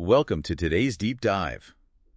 Welcome to today's deep dive.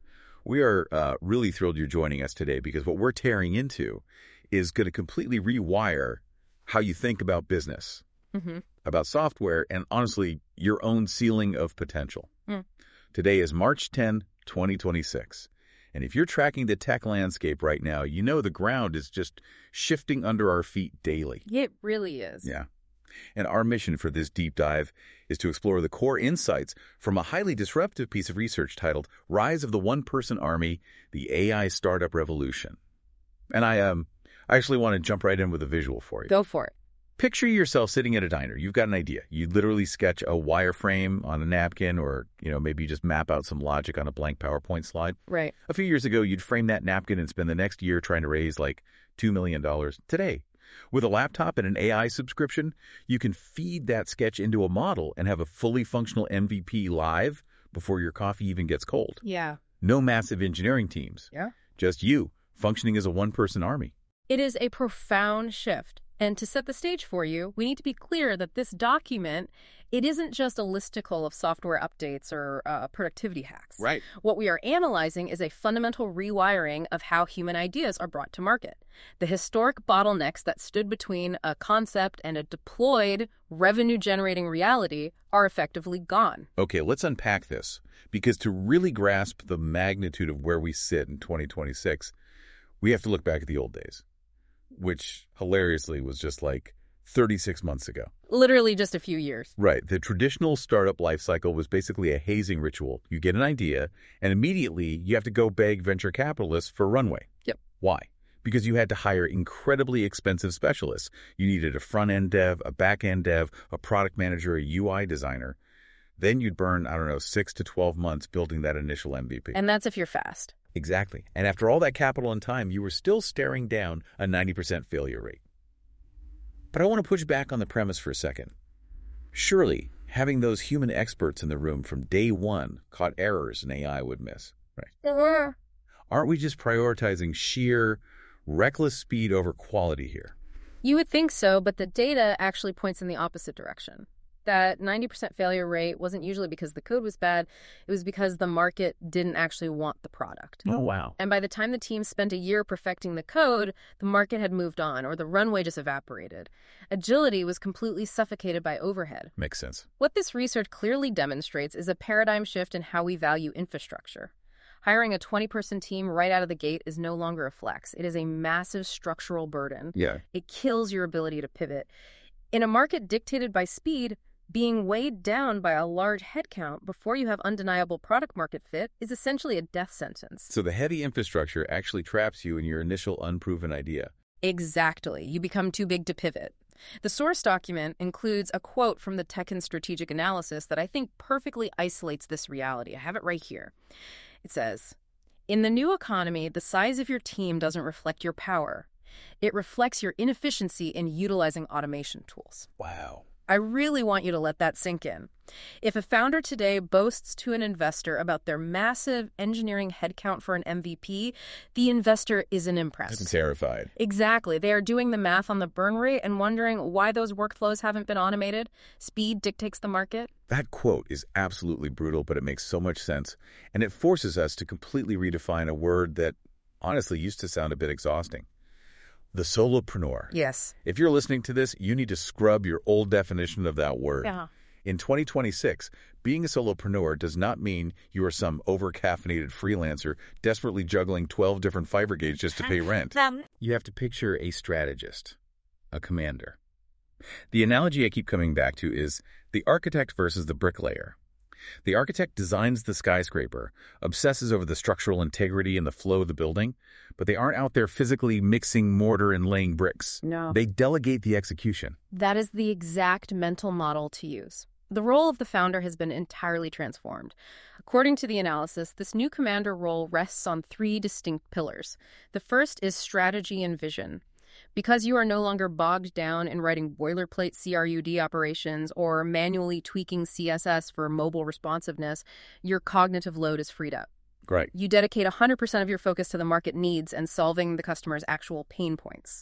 We are really thrilled you're joining us today because what we're tearing into is going to completely rewire how you think about business, about software, and honestly, your own ceiling of potential. Today is March 10, 2026. And if you're tracking the tech landscape right now, you know the ground is just shifting under our feet daily. It really is. Yeah. And our mission for this deep dive is to explore the core insights from a highly disruptive piece of research titled Rise of the One-Person Army, the AI Startup Revolution. And I actually want to jump right in with a visual for you. Go for it. Picture yourself sitting at a diner. You've got an idea. You literally sketch a wireframe on a napkin or, maybe you just map out some logic on a blank PowerPoint slide. Right. A few years ago, you'd frame that napkin and spend the next year trying to raise like $2 million. Today, with a laptop and an AI subscription, you can feed that sketch into a model and have a fully functional MVP live before your coffee even gets cold. Yeah. No massive engineering teams. Yeah. Just you, functioning as a one-person army. It is a profound shift. And to set the stage for you, we need to be clear that this document, it isn't just a listicle of software updates or productivity hacks. Right. What we are analyzing is a fundamental rewiring of how human ideas are brought to market. The historic bottlenecks that stood between a concept and a deployed, revenue-generating reality are effectively gone. Okay, let's unpack this, because to really grasp the magnitude of where we sit in 2026, we have to look back at the old days, which hilariously was just like 36 months ago. Literally just a few years. Right. The traditional startup life cycle was basically a hazing ritual. You get an idea, and immediately you have to go beg venture capitalists for runway. Yep. Why? Because you had to hire incredibly expensive specialists. You needed a front-end dev, a back-end dev, a product manager, a UI designer. Then you'd burn, 6 to 12 months building that initial MVP. And that's if you're fast. Exactly. And after all that capital and time, you were still staring down a 90% failure rate. But I want to push back on the premise for a second. Surely, having those human experts in the room from day one caught errors an AI would miss, right? Aren't we just prioritizing sheer, reckless speed over quality here? You would think so, but the data actually points in the opposite direction. That 90% failure rate wasn't usually because the code was bad. It was because the market didn't actually want the product. Oh, wow. And by the time the team spent a year perfecting the code, the market had moved on, or the runway just evaporated. Agility was completely suffocated by overhead. Makes sense. What this research clearly demonstrates is a paradigm shift in how we value infrastructure. Hiring a 20-person team right out of the gate is no longer a flex. It is a massive structural burden. Yeah. It kills your ability to pivot. In a market dictated by speed, being weighed down by a large headcount before you have undeniable product market fit is essentially a death sentence. So the heavy infrastructure actually traps you in your initial unproven idea. Exactly. You become too big to pivot. The source document includes a quote from the Tech and Strategic Analysis that I think perfectly isolates this reality. I have it right here. It says, "In the new economy, the size of your team doesn't reflect your power. It reflects your inefficiency in utilizing automation tools." Wow. I really want you to let that sink in. If a founder today boasts to an investor about their massive engineering headcount for an MVP, the investor isn't impressed. I'm terrified. Exactly. They are doing the math on the burn rate and wondering why those workflows haven't been automated. Speed dictates the market. That quote is absolutely brutal, but it makes so much sense. And it forces us to completely redefine a word that honestly used to sound a bit exhausting. The solopreneur. Yes. If you're listening to this, you need to scrub your old definition of that word. Yeah. In 2026, being a solopreneur does not mean you are some over-caffeinated freelancer desperately juggling 12 different Fiverr gigs just to pay rent. You have to picture a strategist, a commander. The analogy I keep coming back to is the architect versus the bricklayer. The architect designs the skyscraper, obsesses over the structural integrity and the flow of the building, but they aren't out there physically mixing mortar and laying bricks. No. They delegate the execution. That is the exact mental model to use. The role of the founder has been entirely transformed. According to the analysis, this new commander role rests on 3 distinct pillars. The first is strategy and vision. Because you are no longer bogged down in writing boilerplate CRUD operations or manually tweaking CSS for mobile responsiveness, your cognitive load is freed up. Right. You dedicate 100% of your focus to the market needs and solving the customer's actual pain points.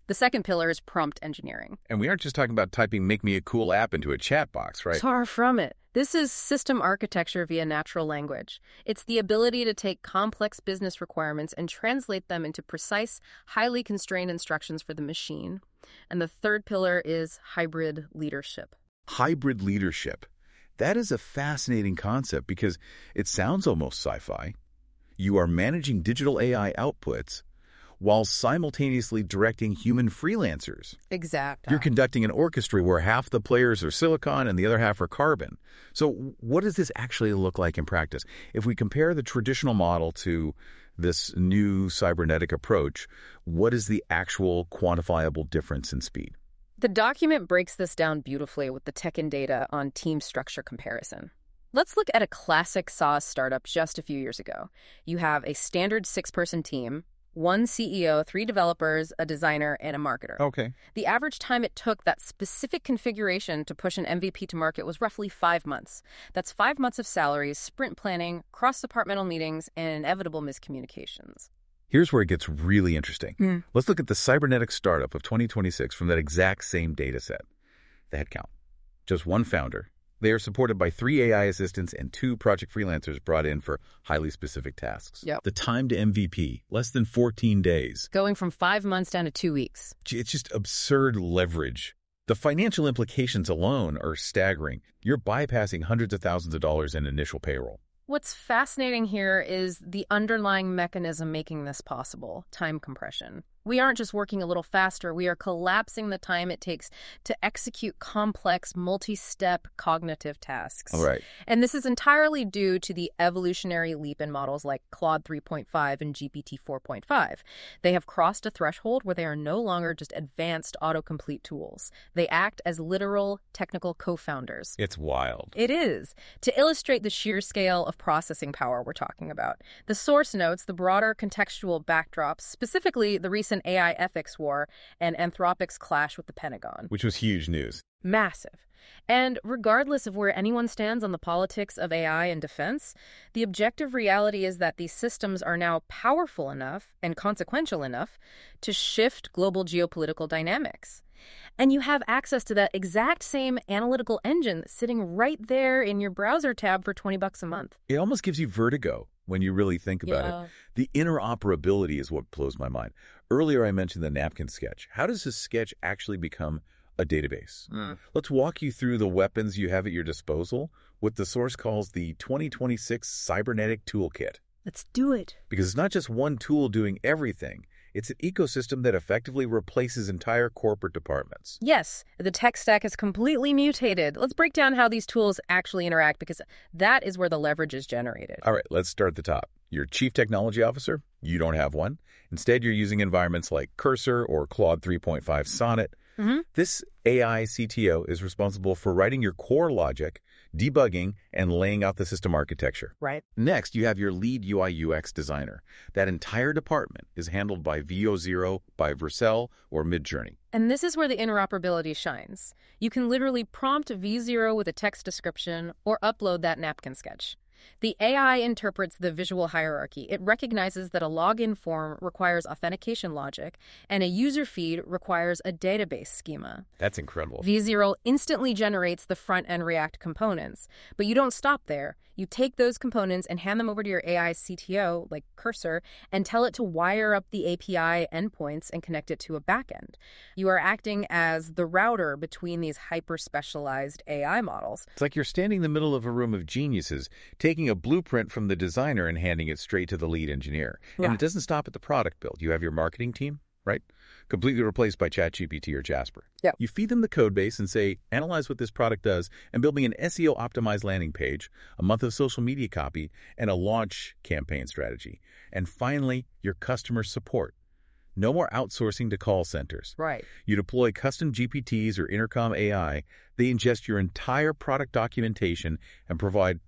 The second pillar is prompt engineering. And we aren't just talking about typing "make me a cool app" into a chat box, right? Far from it. This is system architecture via natural language. It's the ability to take complex business requirements and translate them into precise, highly constrained instructions for the machine. And the third pillar is hybrid leadership. Hybrid leadership. That is a fascinating concept because it sounds almost sci-fi. You are managing digital AI outputs while simultaneously directing human freelancers. Exactly. You're conducting an orchestra where half the players are silicon and the other half are carbon. So what does this actually look like in practice? If we compare the traditional model to this new cybernetic approach, what is the actual quantifiable difference in speed? The document breaks this down beautifully with the tech and data on team structure comparison. Let's look at a classic SaaS startup just a few years ago. You have a standard 6-person team, 1 CEO, 3 developers, a designer, and a marketer. Okay. The average time it took that specific configuration to push an MVP to market was roughly 5 months. That's 5 months of salaries, sprint planning, cross-departmental meetings, and inevitable miscommunications. Here's where it gets really interesting. Let's look at the cybernetic startup of 2026 from that exact same data set. The headcount. Just 1 founder. They are supported by 3 AI assistants and 2 project freelancers brought in for highly specific tasks. Yep. The time to MVP, less than 14 days. Going from 5 months down to 2 weeks. It's just absurd leverage. The financial implications alone are staggering. You're bypassing hundreds of thousands of dollars in initial payroll. What's fascinating here is the underlying mechanism making this possible, time compression. We aren't just working a little faster, we are collapsing the time it takes to execute complex, multi-step cognitive tasks. All right. And this is entirely due to the evolutionary leap in models like Claude 3.5 and GPT 4.5. They have crossed a threshold where they are no longer just advanced autocomplete tools. They act as literal technical co-founders. It's wild. It is. To illustrate the sheer scale of processing power we're talking about, the source notes the broader contextual backdrops, specifically the recent AI ethics war and Anthropic's clash with the Pentagon. Which was huge news. Massive. And regardless of where anyone stands on the politics of AI and defense, the objective reality is that these systems are now powerful enough and consequential enough to shift global geopolitical dynamics. And you have access to that exact same analytical engine sitting right there in your browser tab for $20 a month. It almost gives you vertigo when you really think about it. The interoperability is what blows my mind. Earlier, I mentioned the napkin sketch. How does this sketch actually become a database? Let's walk you through the weapons you have at your disposal, what the source calls the 2026 Cybernetic Toolkit. Let's do it. Because it's not just one tool doing everything. It's an ecosystem that effectively replaces entire corporate departments. Yes, the tech stack is completely mutated. Let's break down how these tools actually interact because that is where the leverage is generated. All right, let's start at the top. Your chief technology officer, you don't have one. Instead, you're using environments like Cursor or Claude 3.5 Sonnet. This AI CTO is responsible for writing your core logic, debugging, and laying out the system architecture. Right. Next, you have your lead UI UX designer. That entire department is handled by VO0, by Vercel, or Midjourney. And this is where the interoperability shines. You can literally prompt V0 with a text description or upload that napkin sketch. The AI interprets the visual hierarchy. It recognizes that a login form requires authentication logic, and a user feed requires a database schema. That's incredible. V0 instantly generates the front-end React components. But you don't stop there. You take those components and hand them over to your AI CTO, like Cursor, and tell it to wire up the API endpoints and connect it to a backend. You are acting as the router between these hyper-specialized AI models. It's like you're standing in the middle of a room of geniuses, taking a blueprint from the designer and handing it straight to the lead engineer. And it doesn't stop at the product build. You have your marketing team, right? Completely replaced by ChatGPT or Jasper. Yep. You feed them the code base and say, analyze what this product does, and build me an SEO-optimized landing page, a month of social media copy, and a launch campaign strategy. And finally, your customer support. No more outsourcing to call centers. Right. You deploy custom GPTs or Intercom AI. They ingest your entire product documentation and provide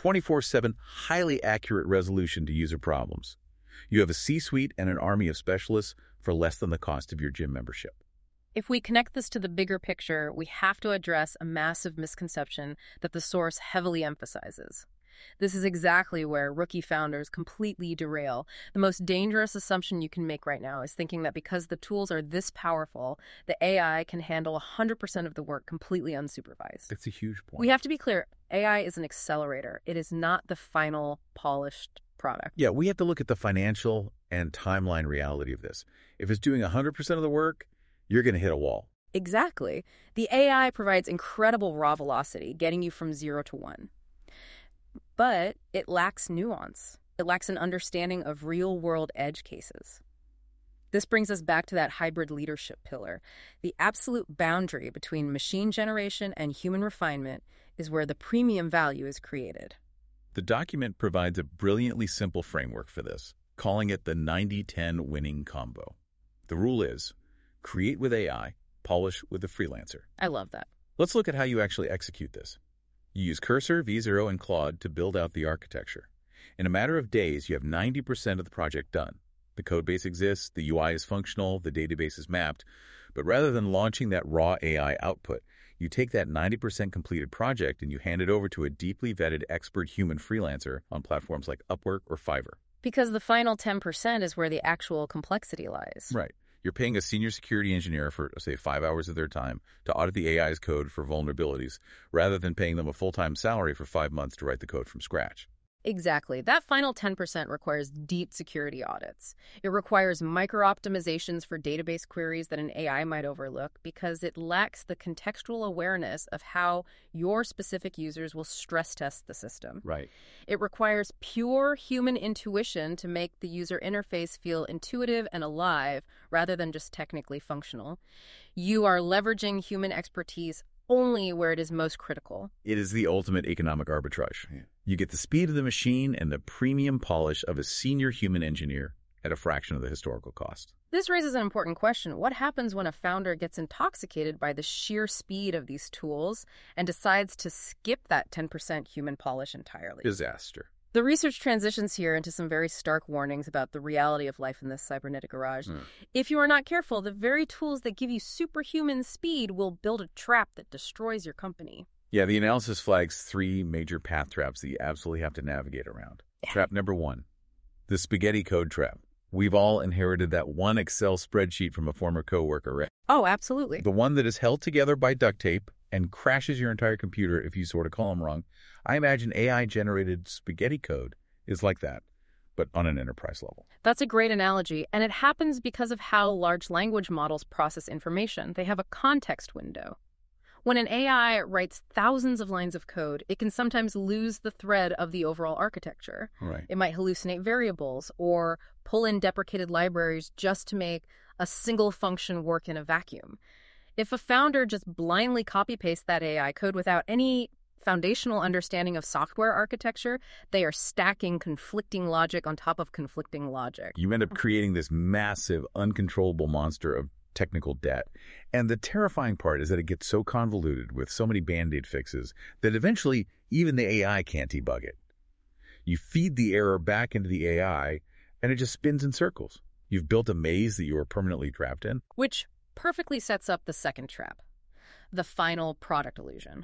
24/7 highly accurate resolution to user problems. You have a C-suite and an army of specialists for less than the cost of your gym membership. If we connect this to the bigger picture, we have to address a massive misconception that the source heavily emphasizes. This is exactly where rookie founders completely derail. The most dangerous assumption you can make right now is thinking that because the tools are this powerful, the AI can handle 100% of the work completely unsupervised. That's a huge point. We have to be clear, AI is an accelerator. It is not the final polished product. Yeah, we have to look at the financial and timeline reality of this. If it's doing 100% of the work, you're going to hit a wall. Exactly. The AI provides incredible raw velocity, getting you from 0 to 1. But it lacks nuance. It lacks an understanding of real-world edge cases. This brings us back to that hybrid leadership pillar. The absolute boundary between machine generation and human refinement is where the premium value is created. The document provides a brilliantly simple framework for this, calling it the 90-10 winning combo. The rule is, create with AI, polish with a freelancer. I love that. Let's look at how you actually execute this. You use Cursor, V0, and Claude to build out the architecture. In a matter of days, you have 90% of the project done. The codebase exists, the UI is functional, the database is mapped, but rather than launching that raw AI output, you take that 90% completed project and you hand it over to a deeply vetted expert human freelancer on platforms like Upwork or Fiverr. Because the final 10% is where the actual complexity lies. Right. You're paying a senior security engineer for, say, 5 hours of their time to audit the AI's code for vulnerabilities, rather than paying them a full-time salary for 5 months to write the code from scratch. Exactly. That final 10% requires deep security audits. It requires micro-optimizations for database queries that an AI might overlook because it lacks the contextual awareness of how your specific users will stress test the system. Right. It requires pure human intuition to make the user interface feel intuitive and alive rather than just technically functional. You are leveraging human expertise only where it is most critical. It is the ultimate economic arbitrage. Yeah. You get the speed of the machine and the premium polish of a senior human engineer at a fraction of the historical cost. This raises an important question. What happens when a founder gets intoxicated by the sheer speed of these tools and decides to skip that 10% human polish entirely? Disaster. The research transitions here into some very stark warnings about the reality of life in this cybernetic garage. If you are not careful, the very tools that give you superhuman speed will build a trap that destroys your company. Yeah, the analysis flags 3 major path traps that you absolutely have to navigate around. Yeah. Trap number 1, the spaghetti code trap. We've all inherited that one Excel spreadsheet from a former coworker, right? Oh, absolutely. The one that is held together by duct tape and crashes your entire computer if you sort of column wrong. I imagine AI-generated spaghetti code is like that, but on an enterprise level. That's a great analogy, and it happens because of how large language models process information. They have a context window. When an AI writes thousands of lines of code, it can sometimes lose the thread of the overall architecture. Right. It might hallucinate variables or pull in deprecated libraries just to make a single function work in a vacuum. If a founder just blindly copy-pastes that AI code without any foundational understanding of software architecture, they are stacking conflicting logic on top of conflicting logic. You end up creating this massive, uncontrollable monster of technical debt. And the terrifying part is that it gets so convoluted with so many Band-Aid fixes that eventually even the AI can't debug it. You feed the error back into the AI, and it just spins in circles. You've built a maze that you are permanently trapped in. Which perfectly sets up the second trap, the final product illusion.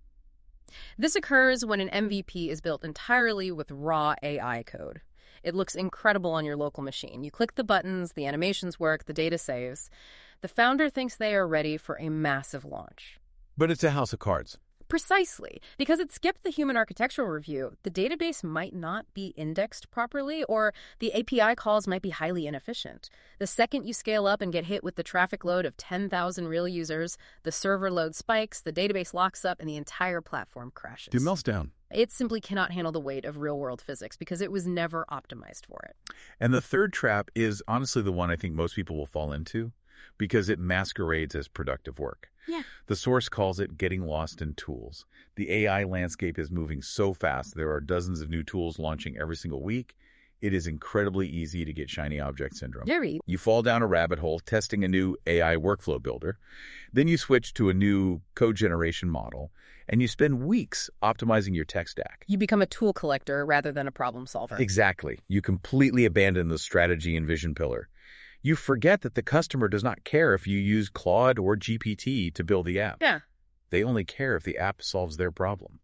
This occurs when an MVP is built entirely with raw AI code. It looks incredible on your local machine. You click the buttons, the animations work, the data saves. The founder thinks they are ready for a massive launch. But it's a house of cards. Precisely. Because it skipped the human architectural review, the database might not be indexed properly, or the API calls might be highly inefficient. The second you scale up and get hit with the traffic load of 10,000 real users, the server load spikes, the database locks up, and the entire platform crashes. It melts down. It simply cannot handle the weight of real-world physics because it was never optimized for it. And the third trap is honestly the one I think most people will fall into because it masquerades as productive work. Yeah. The source calls it getting lost in tools. The AI landscape is moving so fast. There are dozens of new tools launching every single week. It is incredibly easy to get shiny object syndrome. Very. You fall down a rabbit hole testing a new AI workflow builder. Then you switch to a new code generation model, and you spend weeks optimizing your tech stack. You become a tool collector rather than a problem solver. Exactly. You completely abandon the strategy and vision pillar. You forget that the customer does not care if you use Claude or GPT to build the app. Yeah. They only care if the app solves their problem.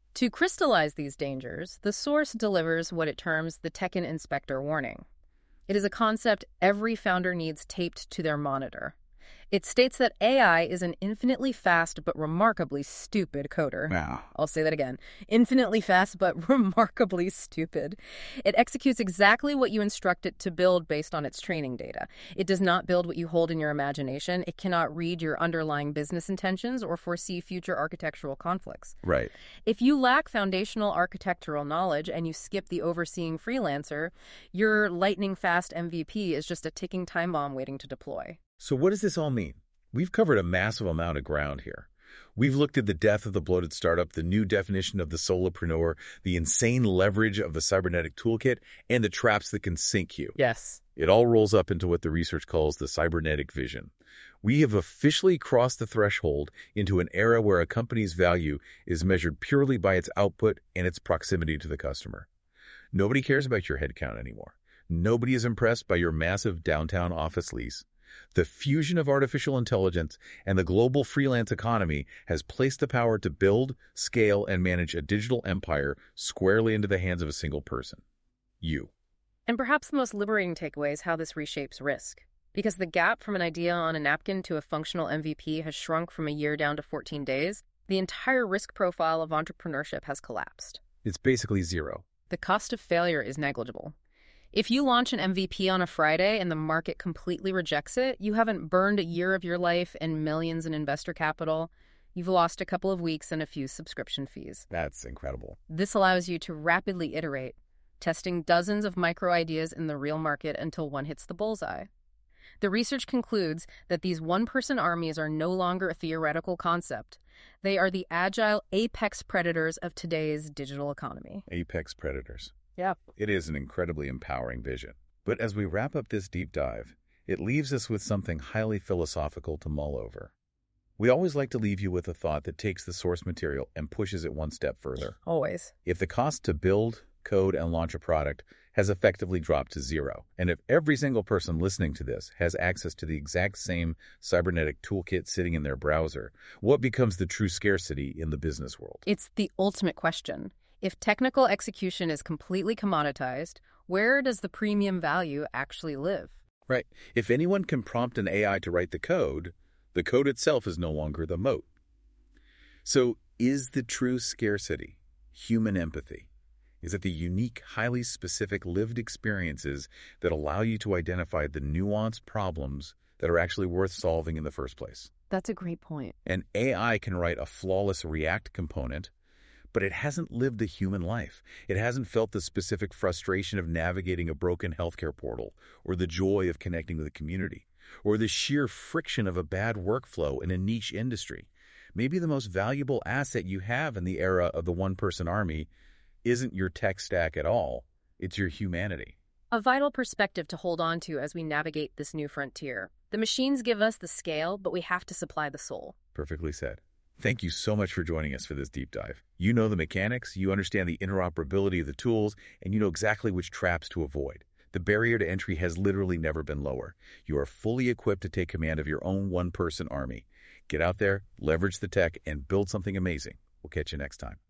To crystallize these dangers, the source delivers what it terms the Tekken Inspector warning. It is a concept every founder needs taped to their monitor. It states that AI is an infinitely fast but remarkably stupid coder. Wow. I'll say that again. Infinitely fast but remarkably stupid. It executes exactly what you instruct it to build based on its training data. It does not build what you hold in your imagination. It cannot read your underlying business intentions or foresee future architectural conflicts. Right. If you lack foundational architectural knowledge and you skip the overseeing freelancer, your lightning-fast MVP is just a ticking time bomb waiting to deploy. So what does this all mean? We've covered a massive amount of ground here. We've looked at the death of the bloated startup, the new definition of the solopreneur, the insane leverage of the cybernetic toolkit, and the traps that can sink you. Yes. It all rolls up into what the research calls the cybernetic vision. We have officially crossed the threshold into an era where a company's value is measured purely by its output and its proximity to the customer. Nobody cares about your headcount anymore. Nobody is impressed by your massive downtown office lease. The fusion of artificial intelligence and the global freelance economy has placed the power to build, scale, and manage a digital empire squarely into the hands of a single person. You. And perhaps the most liberating takeaway is how this reshapes risk. Because the gap from an idea on a napkin to a functional MVP has shrunk from a year down to 14 days, the entire risk profile of entrepreneurship has collapsed. It's basically zero. The cost of failure is negligible. If you launch an MVP on a Friday and the market completely rejects it, you haven't burned a year of your life and millions in investor capital. You've lost a couple of weeks and a few subscription fees. That's incredible. This allows you to rapidly iterate, testing dozens of micro ideas in the real market until one hits the bullseye. The research concludes that these one-person armies are no longer a theoretical concept. They are the agile apex predators of today's digital economy. Apex predators. Yeah. It is an incredibly empowering vision. But as we wrap up this deep dive, it leaves us with something highly philosophical to mull over. We always like to leave you with a thought that takes the source material and pushes it one step further. Always. If the cost to build, code, and launch a product has effectively dropped to zero, and if every single person listening to this has access to the exact same cybernetic toolkit sitting in their browser, what becomes the true scarcity in the business world? It's the ultimate question. If technical execution is completely commoditized, where does the premium value actually live? Right. If anyone can prompt an AI to write the code itself is no longer the moat. So is the true scarcity human empathy? Is it the unique, highly specific lived experiences that allow you to identify the nuanced problems that are actually worth solving in the first place? That's a great point. An AI can write a flawless React component, but it hasn't lived the human life. It hasn't felt the specific frustration of navigating a broken healthcare portal, or the joy of connecting with a community, or the sheer friction of a bad workflow in a niche industry. Maybe the most valuable asset you have in the era of the one-person army isn't your tech stack at all. It's your humanity. A vital perspective to hold on to as we navigate this new frontier. The machines give us the scale, but we have to supply the soul. Perfectly said. Thank you so much for joining us for this deep dive. You know the mechanics, you understand the interoperability of the tools, and you know exactly which traps to avoid. The barrier to entry has literally never been lower. You are fully equipped to take command of your own one-person army. Get out there, leverage the tech, and build something amazing. We'll catch you next time.